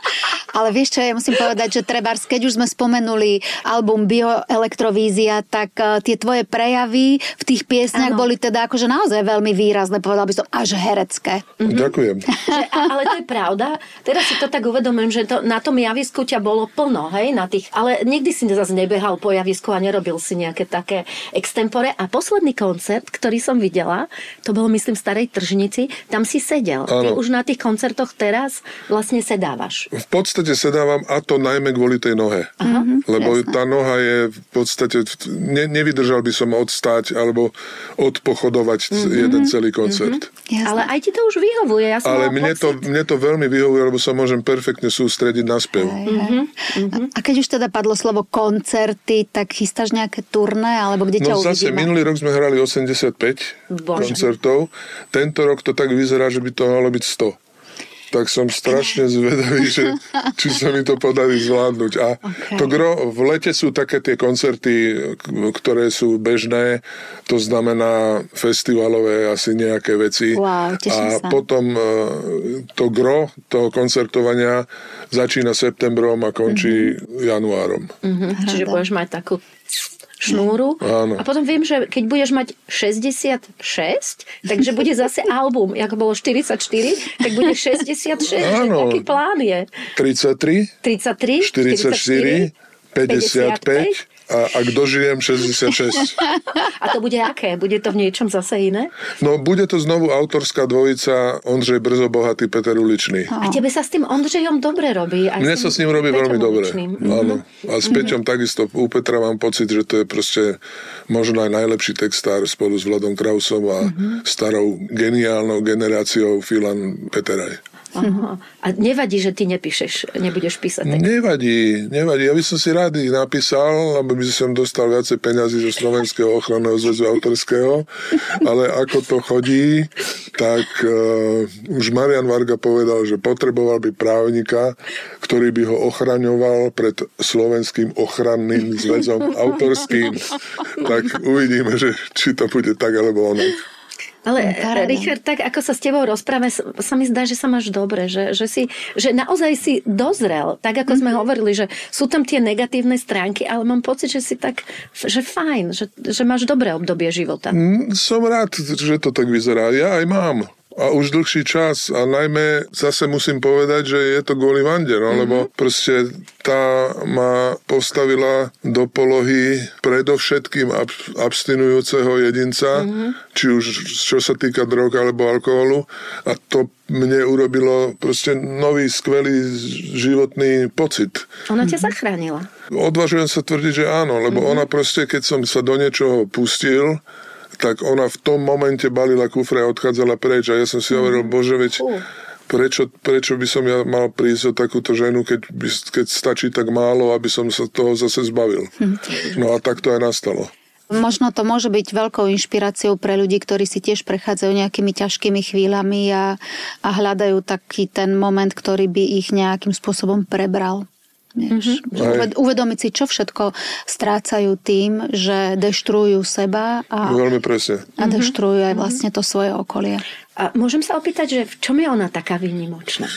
Speaker 1: Ale vieš čo, ja musím povedať, že trebárs, keď už sme spomenuli album Bioelektrovízia, tak uh, tie tvoje prejavy v tých piesniach
Speaker 3: Áno.
Speaker 1: boli teda akože naozaj veľmi výrazné, povedal by som až herecké.
Speaker 2: Mm-hmm. Ďakujem.
Speaker 3: Že, ale to je pravda. Teraz si to tak uvedomujem, že to, na tom javisku ťa bolo plno, hej, na tých, ale nikdy si zase nebehal po javisku a nerobil si nejaké také extempore. A posledný koncert, ktorý som videla, to bolo myslím v Starej Tržnici, tam si sedel. Ty
Speaker 2: Áno.
Speaker 3: už na tých koncertoch teraz vlastne sedávaš.
Speaker 2: V podstate sedávam, a to najmä kvôli tej nohe.
Speaker 3: Aha,
Speaker 2: Lebo
Speaker 3: jasné.
Speaker 2: tá noha je v podstate, ne, nevydržal by som odstáť alebo odpochodovať mm-hmm. jeden celý koncert.
Speaker 1: Jasné.
Speaker 3: Ale aj ti to už vyhovuje. Ja som
Speaker 2: Ale
Speaker 3: mala
Speaker 2: mne to,
Speaker 3: pocit.
Speaker 2: mne to veľmi vyhovuje, lebo sa môžem perfektne sústrediť na spev.
Speaker 1: Hej, hej. A keď už teda padlo slovo koncerty, tak chystáš nejaké turné, alebo kde ťa
Speaker 2: No zase,
Speaker 1: uvidíme?
Speaker 2: minulý rok sme hrali osemdesiatpäť
Speaker 3: Bože.
Speaker 2: koncertov. Tento rok to tak vyzerá, že by to malo byť sto. Tak som strašne zvedavý, že, či sa mi to podarí zvládnuť. A
Speaker 1: Okay.
Speaker 2: to gro, v lete sú také tie koncerty, ktoré sú bežné, to znamená festivalové asi nejaké veci.
Speaker 1: Wow, teším
Speaker 2: a
Speaker 1: sa.
Speaker 2: potom e, to gro toho koncertovania začína septembrom a končí mm-hmm. januárom.
Speaker 3: Mhm. Čiže budeš mať takú šnúru.
Speaker 2: Áno.
Speaker 3: A potom viem, že keď budeš mať šesťdesiatšesť, takže bude zase album. Jak bolo štyridsaťštyri, tak bude šesťdesiatšesť.
Speaker 2: Áno.
Speaker 3: Aký plán je?
Speaker 2: tridsaťtri,
Speaker 3: tridsaťtri,
Speaker 2: štyridsaťštyri, päťdesiatpäť, a ak dožijem šesťdesiatšesť.
Speaker 3: A to bude aké? Bude to v niečom zase iné?
Speaker 2: No, bude to znovu autorská dvojica Ondřej Brzo Bohatý, Peter Uličný.
Speaker 3: A tebe sa s tým Ondřejom dobre robí? Aj
Speaker 2: Mne sa s ním robí
Speaker 3: Peťom
Speaker 2: veľmi dobre.
Speaker 3: Uličným.
Speaker 2: Áno. A s Peťom takisto. U Petra mám pocit, že to je proste možno aj najlepší textár spolu s Vladom Krausom a starou geniálnou generáciou Filan Peteraj.
Speaker 3: Aha. A nevadí, že ty nepíšeš, nebudeš písať text?
Speaker 2: Nevadí, nevadí. Ja by som si rád ich napísal, aby by som dostal viacej peňazí zo Slovenského ochranného zväzu autorského, ale ako to chodí, tak uh, už Marian Varga povedal, že potreboval by právnika, ktorý by ho ochraňoval pred Slovenským ochranným zväzom autorským. Tak uvidíme, že či to bude tak, alebo onak.
Speaker 3: Ale Richard, tak ako sa s tebou rozprávame, sa mi zdá, že sa máš dobre, že, že, si, že naozaj si dozrel, tak ako sme mm-hmm. hovorili, že sú tam tie negatívne stránky, ale mám pocit, že si tak, že fajn, že, že máš dobré obdobie života.
Speaker 2: Som rád, že to tak vyzerá. Ja aj mám. A už dlhší čas. A najmä zase musím povedať, že je to kvôli Vande, no, mm-hmm. lebo proste tá ma postavila do polohy predovšetkým ab- abstinujúceho jedinca, mm-hmm. či už čo sa týka drog alebo alkoholu. A to mne urobilo proste nový, skvelý životný pocit.
Speaker 3: Ona ťa zachránila.
Speaker 2: Odvažujem sa tvrdiť, že áno, lebo mm-hmm. ona proste, keď som sa do niečoho pustil, tak ona v tom momente balila kufre a odchádzala preč. A ja som si mm. hovoril, bože, veď prečo, prečo by som ja mal prísť o takúto ženu, keď, by, keď stačí tak málo, aby som sa toho zase zbavil. No a tak to aj nastalo.
Speaker 1: Možno to môže byť veľkou inšpiráciou pre ľudí, ktorí si tiež prechádzajú nejakými ťažkými chvíľami a, a hľadajú taký ten moment, ktorý by ich nejakým spôsobom prebral. Mm-hmm. Uvedomiť si, čo všetko strácajú tým, že deštruujú seba a,
Speaker 2: veľmi presne.
Speaker 1: a deštruujú aj vlastne to svoje okolie.
Speaker 3: A môžem sa opýtať, že v čom je ona taká výnimočná?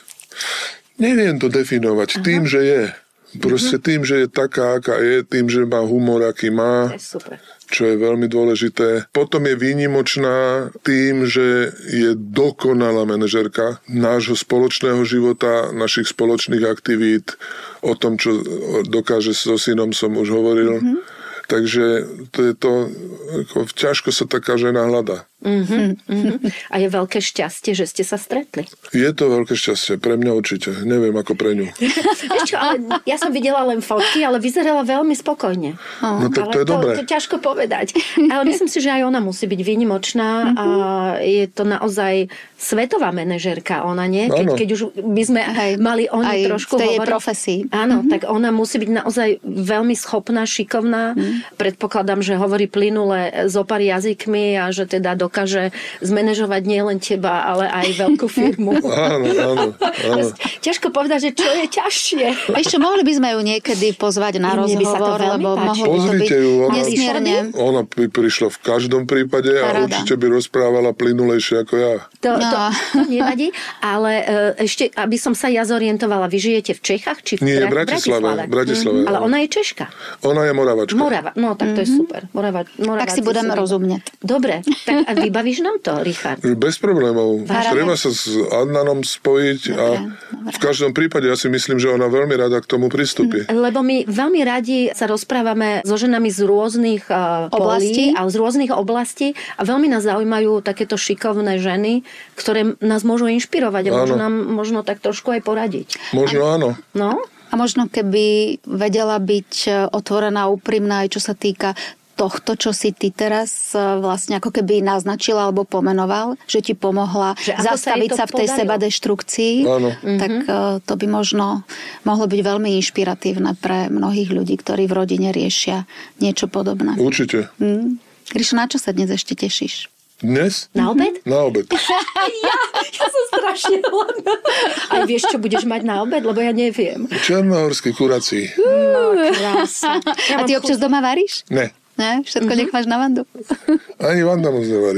Speaker 2: Neviem to definovať. Aha. Tým, že je. Proste tým, že je taká, aká je, tým, že má humor, aký má.
Speaker 3: To je super.
Speaker 2: Čo je veľmi dôležité. Potom je výnimočná tým, že je dokonalá manažérka nášho spoločného života, našich spoločných aktivít, o tom, čo dokáže so synom, som už hovoril. Mm-hmm. Takže to je to, ako, ťažko sa taká žena hľadá.
Speaker 3: Mm-hmm, mm-hmm. A je veľké šťastie, že ste sa stretli.
Speaker 2: Je to veľké šťastie, pre mňa určite. Neviem, ako pre ňu.
Speaker 3: Vieš čo, ale ja som videla len fotky, ale vyzerala veľmi spokojne.
Speaker 2: No tak
Speaker 3: ale
Speaker 2: to je dobré.
Speaker 3: To, to ťažko povedať. Ale myslím si, že aj ona musí byť výnimočná a je to naozaj svetová manažérka, ona nie? Keď, keď už by sme aj mali o nej trošku
Speaker 1: hovoriť. Aj v tej
Speaker 3: hovoriť,
Speaker 1: profesii.
Speaker 3: Áno, mm-hmm. tak ona musí byť naozaj veľmi schopná, šikovná. Mm. Predpokladám, že hovorí plynule zo pár jazykmi a že teda dokáže zmanéžovať nielen teba, ale aj veľkú firmu.
Speaker 2: Áno, áno, áno.
Speaker 3: Ťažko povedať, že čo je ťažšie.
Speaker 1: Ešte mohli by sme ju niekedy pozvať na rozhovor, lebo mohlo by to byť
Speaker 2: ju, ona,
Speaker 1: nesmierne.
Speaker 2: Ona by prišla v každom prípade a
Speaker 1: Parada.
Speaker 2: Určite by rozprávala plynulejšie ako ja.
Speaker 3: To,
Speaker 1: No.
Speaker 3: to, to nevadí, ale ešte, aby som sa ja zorientovala, vy žijete v Čechách? Či v
Speaker 2: Nie,
Speaker 3: Bra-
Speaker 2: Bratislave. Bratislave.
Speaker 3: Mm-hmm. Ale ona je Češka.
Speaker 2: Ona je Moravačka.
Speaker 3: Morava, no tak to je super. Morava,
Speaker 1: Tak si budeme rozumieť.
Speaker 3: Dobre, tak a vybavíš nám to, Richard?
Speaker 2: Bez problémov.
Speaker 3: Parada.
Speaker 2: Treba sa s Adnanom spojiť a
Speaker 1: dobre.
Speaker 2: v každom prípade ja si myslím, že ona veľmi rada k tomu pristúpi.
Speaker 3: Lebo my veľmi radi sa rozprávame so ženami z rôznych uh,
Speaker 1: Oblastí.
Speaker 3: polí a z rôznych oblastí a veľmi nás zaujímajú takéto šikovné ženy, ktoré nás môžu inšpirovať a
Speaker 2: Áno.
Speaker 3: môžu nám možno tak trošku aj poradiť.
Speaker 2: Možno áno.
Speaker 3: No?
Speaker 1: A možno keby vedela byť otvorená, úprimná, aj čo sa týka tohto, čo si ty teraz vlastne ako keby naznačila alebo pomenoval, že ti pomohla
Speaker 3: Že ako
Speaker 1: zastaviť
Speaker 3: sa jej to
Speaker 1: sa v tej
Speaker 3: podarilo.
Speaker 1: sebadeštrukcii,
Speaker 2: Áno.
Speaker 1: tak to by možno mohlo byť veľmi inšpiratívne pre mnohých ľudí, ktorí v rodine riešia niečo podobné.
Speaker 2: Určite.
Speaker 1: Mm. Gríšo, na čo sa dnes ešte tešíš?
Speaker 2: Dnes?
Speaker 3: Na obed?
Speaker 2: Na obed.
Speaker 3: Ja, ja som strašne hladná. A vieš, čo budeš mať na obed? Lebo ja neviem.
Speaker 2: Černohorský kurací.
Speaker 3: No, krása. Ja
Speaker 1: A ty
Speaker 3: mám
Speaker 1: občas doma varíš?
Speaker 2: Ne.
Speaker 1: Ne? Všetko mm-hmm. necháš na Vandu?
Speaker 2: Ani Vanda moc nevarí.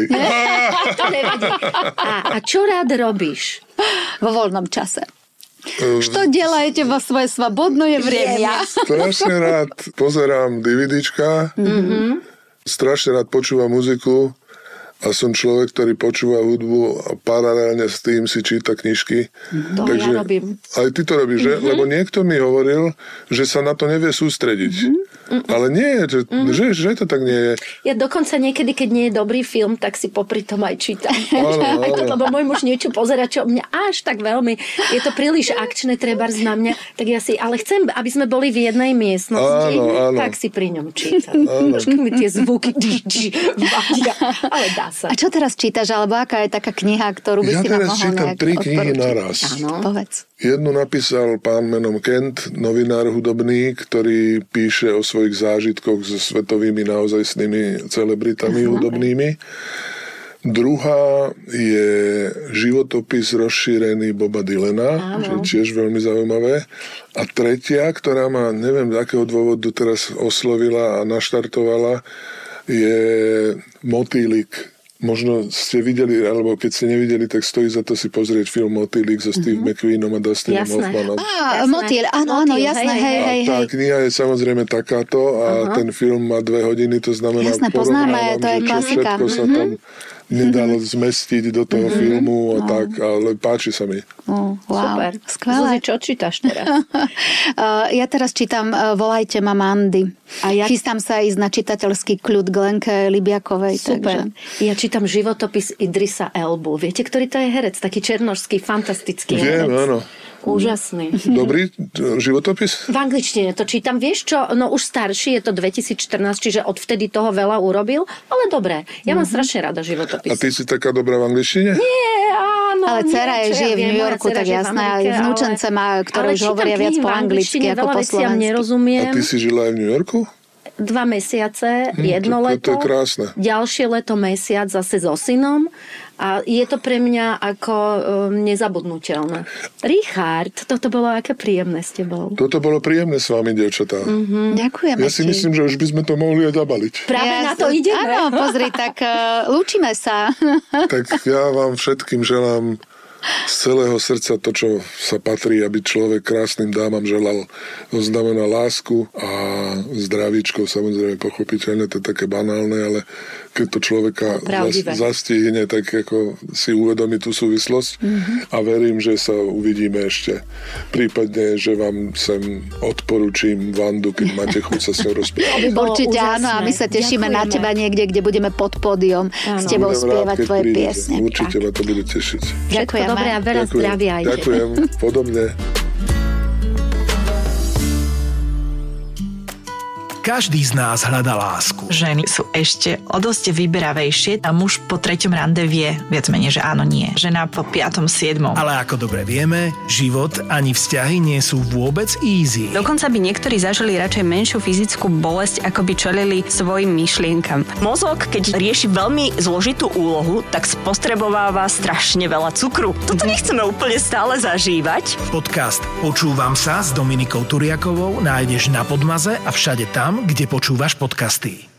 Speaker 3: To nevadí. A, a čo rád robíš?
Speaker 1: Vo voľnom čase. Что делаете во свое свободное время?
Speaker 2: Strašne rád pozerám DVDčka. Mm-hmm. Strašne rád počúvam muziku. A som človek, ktorý počúva hudbu a paralelne s tým si číta knižky.
Speaker 3: To ja robím.
Speaker 2: Aj ty to robíš, že? Mm-hmm. Lebo niekto mi hovoril, že sa na to nevie sústrediť. Mm-hmm. Ale nie, že, mm. že, že to tak nie je.
Speaker 3: Ja dokonca niekedy, keď nie je dobrý film, tak si popri tom aj čítam.
Speaker 2: Áno,
Speaker 3: aj to,
Speaker 2: áno.
Speaker 3: lebo môj muž niečo pozerá, čo mňa až tak veľmi, je to príliš akčné, trebárs na mňa, tak ja si, ale chcem, aby sme boli v jednej miestnosti,
Speaker 2: Áno, áno.
Speaker 3: tak si pri ňom čítam. Trošku mi tie zvuky dž, dž, vadia, ale dá sa.
Speaker 1: A čo teraz čítaš, alebo aká je taká kniha, ktorú by
Speaker 2: Ja
Speaker 1: si nám
Speaker 2: teraz
Speaker 1: mohol
Speaker 2: čítam
Speaker 1: nejak
Speaker 2: tri knihy
Speaker 1: odporučiť?
Speaker 2: naraz.
Speaker 3: Áno.
Speaker 1: Povedz.
Speaker 2: Jednu napísal pán menom Kent, novinár hudobný, ktorý píše o svojich zážitkoch so svetovými naozajstnými celebritami uh-huh. hudobnými. Druhá je životopis rozšírený Boba Dylana, čo je tiež veľmi zaujímavé. A tretia, ktorá ma, neviem z akého dôvodu teraz oslovila a naštartovala, je Motýlik. Možno ste videli, alebo keď ste nevideli, tak stojí za to si pozrieť film Motýlik so Steve mm-hmm. McQueenom a Dustinom Hoffmanom.
Speaker 1: Á, Motýl, áno, áno, jasné, hej, hej,
Speaker 2: A tá
Speaker 1: hej.
Speaker 2: kniha je samozrejme takáto a uh-huh. ten film má dve hodiny, to znamená,
Speaker 1: Jasné, poznáme, to je
Speaker 2: že čo
Speaker 1: klasika.
Speaker 2: všetko sa
Speaker 1: Mhm.
Speaker 2: tam nedalo zmestiť do toho filmu a tak, ale páči sa mi.
Speaker 1: Oh, wow,
Speaker 3: Super.
Speaker 1: skvelé.
Speaker 3: Zuzi, čo čítaš teraz?
Speaker 1: Uh, ja teraz čítam uh, Volajte ma Mandy.
Speaker 3: A ja-
Speaker 1: Chystám sa ísť na čitateľský kľud Glenke Libiakovej.
Speaker 3: Super.
Speaker 1: Takže...
Speaker 3: Ja čítam životopis Idrisa Elbu. Viete, ktorý to je herec? Taký černošský, fantastický
Speaker 2: Viem,
Speaker 3: herec.
Speaker 2: áno.
Speaker 3: Úžasný.
Speaker 2: Dobrý životopis?
Speaker 3: V angličtine to čítam. Vieš čo? No už starší, je to dvetisícštrnásť, čiže odvtedy toho veľa urobil. Ale dobré. Ja mám strašne rada životopis.
Speaker 2: A ty si taká dobrá v angličtine?
Speaker 3: Nie, áno.
Speaker 1: Ale
Speaker 3: nie,
Speaker 1: dcera je,
Speaker 3: čo
Speaker 1: žije
Speaker 3: ja
Speaker 1: v
Speaker 3: viem,
Speaker 1: New
Speaker 3: moja
Speaker 1: Yorku,
Speaker 3: dcera
Speaker 1: tak
Speaker 3: žije v
Speaker 1: jasné. Aj
Speaker 3: Amerike,
Speaker 1: vnúčence má, ktoré
Speaker 3: ale
Speaker 1: už
Speaker 3: čítam
Speaker 1: hovoria viac
Speaker 3: knihy
Speaker 1: po
Speaker 3: v
Speaker 1: anglicky
Speaker 3: angličtine,
Speaker 1: ako
Speaker 3: veľa
Speaker 1: po
Speaker 3: veciam
Speaker 1: slovensky.
Speaker 3: nerozumiem.
Speaker 2: A ty si žila aj v New Yorku?
Speaker 3: Dva mesiace,
Speaker 2: Hm,
Speaker 3: jedno
Speaker 2: to- to-
Speaker 3: leto.
Speaker 2: to je krásne.
Speaker 3: Ďalšie leto mesiac zase so synom. A je to pre mňa ako um, nezabudnutelné. Richard, toto bolo aké príjemné s tebou.
Speaker 2: Toto bolo príjemné s vami, dievčatá.
Speaker 1: Mm, Ďakujeme
Speaker 2: Ja si
Speaker 1: ti.
Speaker 2: myslím, že už by sme to mohli aj zabaliť.
Speaker 3: Práve
Speaker 1: Ja
Speaker 3: na
Speaker 1: s-
Speaker 3: to ideme.
Speaker 1: Áno, pozri, tak uh, lúčime sa.
Speaker 2: Tak ja vám všetkým želám z celého srdca to, čo sa patrí, aby človek krásnym dámam želal. To znamená lásku a zdravíčko, samozrejme pochopiteľne, to je také banálne, ale keď to človeka
Speaker 3: Pravdivé.
Speaker 2: zas, zastihne, tak ako si uvedomí tú súvislosť mm-hmm. a verím, že sa uvidíme ešte. Prípadne, že vám sem odporúčim Vandu, keď máte chuť sa s ňou rozprávať.
Speaker 3: Bolo
Speaker 1: Určite
Speaker 3: úžasné.
Speaker 1: áno a my sa tešíme na
Speaker 3: Ďakujeme.
Speaker 1: teba niekde, kde budeme pod pódium s tebou
Speaker 2: Budem rád,
Speaker 1: spievať
Speaker 2: keď
Speaker 1: tvoje
Speaker 2: prídete.
Speaker 1: piesne.
Speaker 2: Určite ma to bude tešiť.
Speaker 3: Všetko dobré a veľa
Speaker 2: Ďakujem.
Speaker 3: zdravia aj tebe.
Speaker 2: Ďakujem, podobne.
Speaker 5: Každý z nás hľadá lásku.
Speaker 6: Ženy sú ešte o dosť vyberavejšie a muž po treťom rande vie viac menej, že áno, nie. Žena po piatom, siedmom.
Speaker 5: Ale ako dobre vieme, život ani vzťahy nie sú vôbec easy.
Speaker 7: Dokonca by niektorí zažili radšej menšiu fyzickú bolesť, ako by čelili svojim myšlienkam.
Speaker 8: Mozog, keď rieši veľmi zložitú úlohu, tak spostrebováva strašne veľa cukru. Toto nechceme úplne stále zažívať.
Speaker 5: Podcast Počúvam sa s Dominikou Turiakovou nájdeš na Podmaze a všade tam, kde počúvaš podcasty.